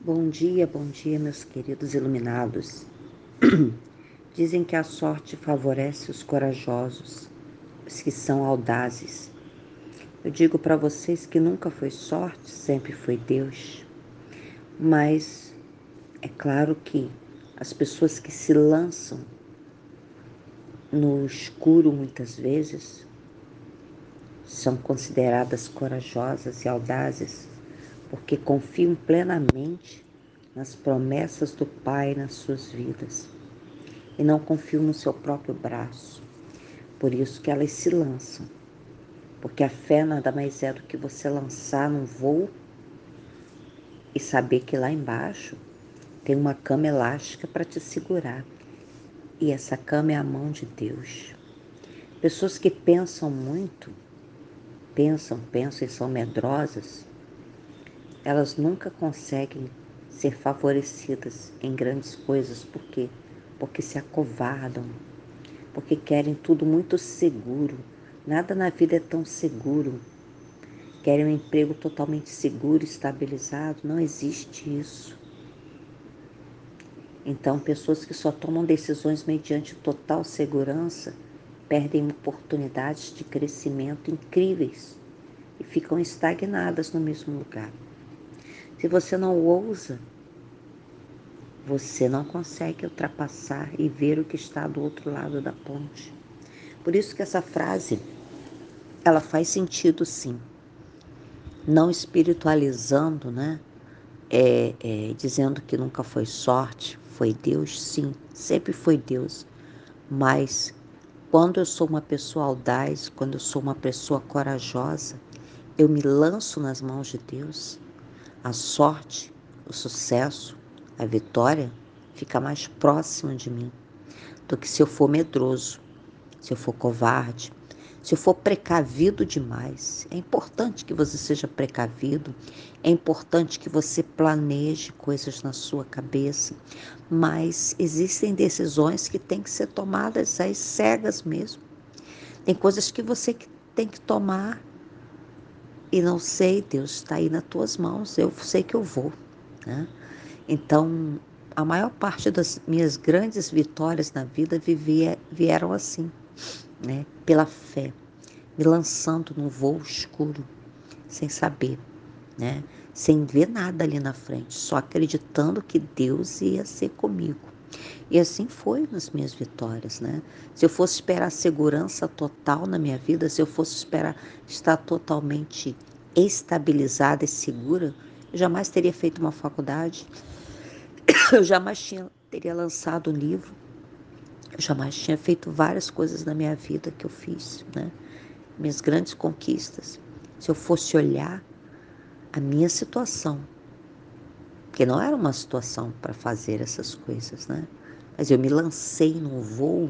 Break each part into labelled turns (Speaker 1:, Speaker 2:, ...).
Speaker 1: Bom dia, meus queridos iluminados. Dizem que a sorte favorece os corajosos, os que são audazes. Eu digo para vocês que nunca foi sorte, sempre foi Deus. Mas é claro que as pessoas que se lançam no escuro muitas vezes são consideradas corajosas e audazes porque confiam plenamente nas promessas do Pai nas suas vidas e não confiam no seu próprio braço. Por isso que elas se lançam, porque a fé nada mais é do que você lançar num voo e saber que lá embaixo tem uma cama elástica para te segurar. E essa cama é a mão de Deus. Pessoas que pensam muito, pensam e são medrosas, elas nunca conseguem ser favorecidas em grandes coisas. Por quê? Porque se acovardam, porque querem tudo muito seguro. Nada na vida é tão seguro. Querem um emprego totalmente seguro, estabilizado. Não existe isso. Então, pessoas que só tomam decisões mediante total segurança perdem oportunidades de crescimento incríveis e ficam estagnadas no mesmo lugar. Se você não ousa, você não consegue ultrapassar e ver o que está do outro lado da ponte. Por isso que essa frase, ela faz sentido sim. Não espiritualizando, né? Dizendo que nunca foi sorte, foi Deus, sim, sempre foi Deus. Mas quando eu sou uma pessoa audaz, quando eu sou uma pessoa corajosa, eu me lanço nas mãos de Deus. A sorte, o sucesso, a vitória fica mais próxima de mim do que se eu for medroso, se eu for covarde, se eu for precavido demais. É importante que você seja precavido, é importante que você planeje coisas na sua cabeça, mas existem decisões que têm que ser tomadas às cegas mesmo. Tem coisas que você tem que tomar e não sei, Deus está aí nas tuas mãos, eu sei que eu vou, né? Então, a maior parte das minhas grandes vitórias na vida vieram assim, né? Pela fé, me lançando num voo escuro, sem saber, né? Sem ver nada ali na frente, só acreditando que Deus ia ser comigo. E assim foi nas minhas vitórias, né? Se eu fosse esperar segurança total na minha vida, se eu fosse esperar estar totalmente estabilizada e segura, eu jamais teria feito uma faculdade, eu jamais teria lançado um livro, eu jamais tinha feito várias coisas na minha vida que eu fiz, né? Minhas grandes conquistas. Se eu fosse olhar a minha situação, porque não era uma situação para fazer essas coisas, né? Mas eu me lancei num voo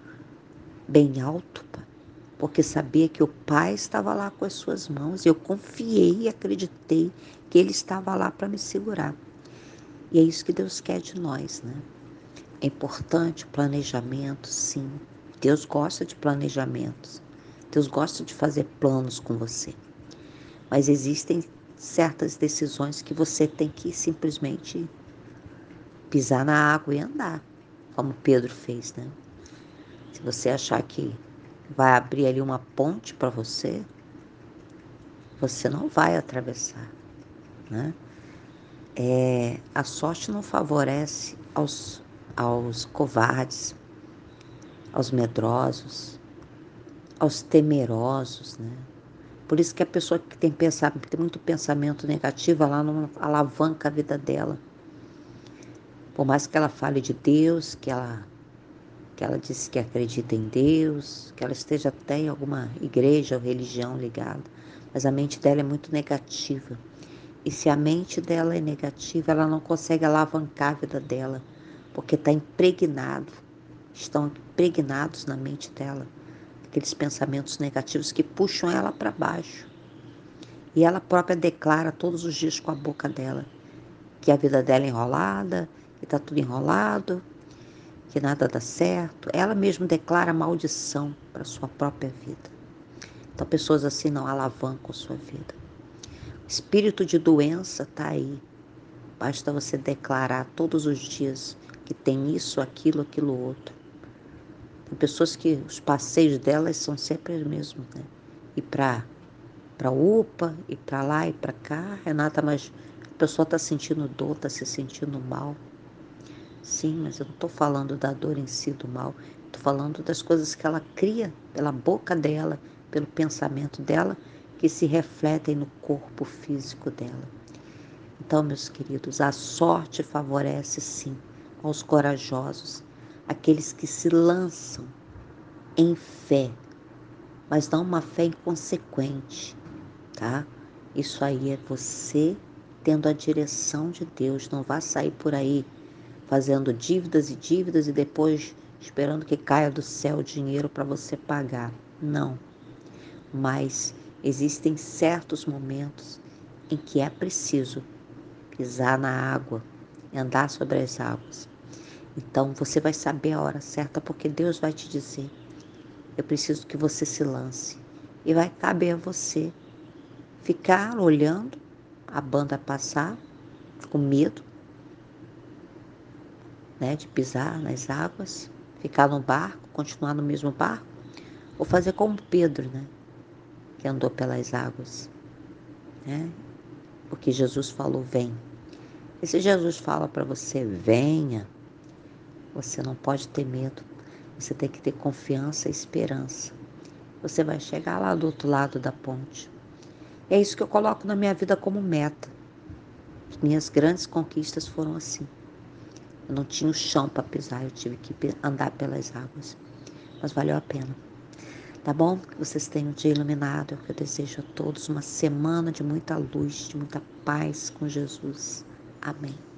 Speaker 1: bem alto, porque sabia que o Pai estava lá com as suas mãos. Eu confiei e acreditei que Ele estava lá para me segurar. E é isso que Deus quer de nós, né? É importante o planejamento, sim. Deus gosta de planejamentos. Deus gosta de fazer planos com você. Mas existem certas decisões que você tem que simplesmente pisar na água e andar, como Pedro fez, né? Se você achar que vai abrir ali uma ponte para você, você não vai atravessar, né? A sorte não favorece aos covardes, aos medrosos, aos temerosos, né? Por isso que a pessoa que tem muito pensamento negativo, ela não alavanca a vida dela. Por mais que ela fale de Deus, que ela disse que acredita em Deus, que ela esteja até em alguma igreja ou religião ligada, mas a mente dela é muito negativa. E se a mente dela é negativa, ela não consegue alavancar a vida dela, porque estão impregnados na mente dela, aqueles pensamentos negativos que puxam ela para baixo. E ela própria declara todos os dias com a boca dela que a vida dela é enrolada, que está tudo enrolado, que nada dá certo. Ela mesma declara maldição para a sua própria vida. Então, pessoas assim não alavancam a sua vida. O espírito de doença está aí. Basta você declarar todos os dias que tem isso, aquilo, aquilo outro. Tem pessoas que os passeios delas são sempre os mesmos, né? Ir para UPA, ir para lá e para cá, Renata, mas a pessoa está sentindo dor, está se sentindo mal. Sim, mas eu não estou falando da dor em si, do mal. Estou falando das coisas que ela cria pela boca dela, pelo pensamento dela, que se refletem no corpo físico dela. Então, meus queridos, a sorte favorece sim aos corajosos, aqueles que se lançam em fé, mas não uma fé inconsequente, tá? Isso aí é você tendo a direção de Deus. Não vá sair por aí fazendo dívidas e dívidas e depois esperando que caia do céu dinheiro para você pagar. Não. Mas existem certos momentos em que é preciso pisar na água e andar sobre as águas. Então você vai saber a hora certa, porque Deus vai te dizer: eu preciso que você se lance. E vai caber a você ficar olhando a banda passar com medo, né, de pisar nas águas, ficar no barco, continuar no mesmo barco, ou fazer como Pedro, né, que andou pelas águas, né? Porque Jesus falou: vem. E se Jesus fala para você: venha, você não pode ter medo. Você tem que ter confiança e esperança. Você vai chegar lá do outro lado da ponte. E é isso que eu coloco na minha vida como meta. As minhas grandes conquistas foram assim. Eu não tinha o chão para pisar, eu tive que andar pelas águas. Mas valeu a pena. Tá bom? Que vocês tenham um dia iluminado. É o que eu desejo a todos. Uma semana de muita luz, de muita paz com Jesus. Amém.